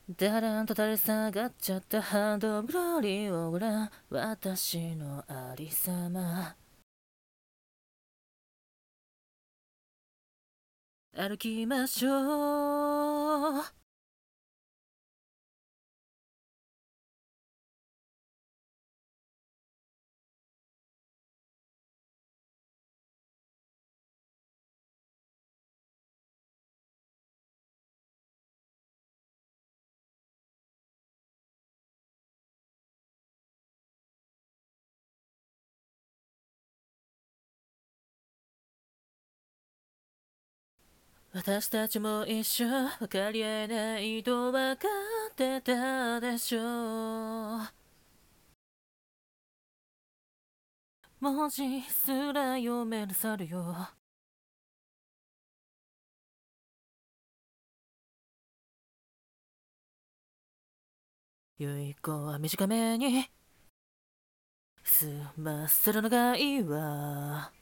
だらんと垂れ下がっちゃったハンドグローリーをご覧、私のありさま。歩きましょう。私たちも一緒、分かり合えないと分かってたでしょう。文字すら読めなさるよ。遺言は短めに済ませるのがいいわ。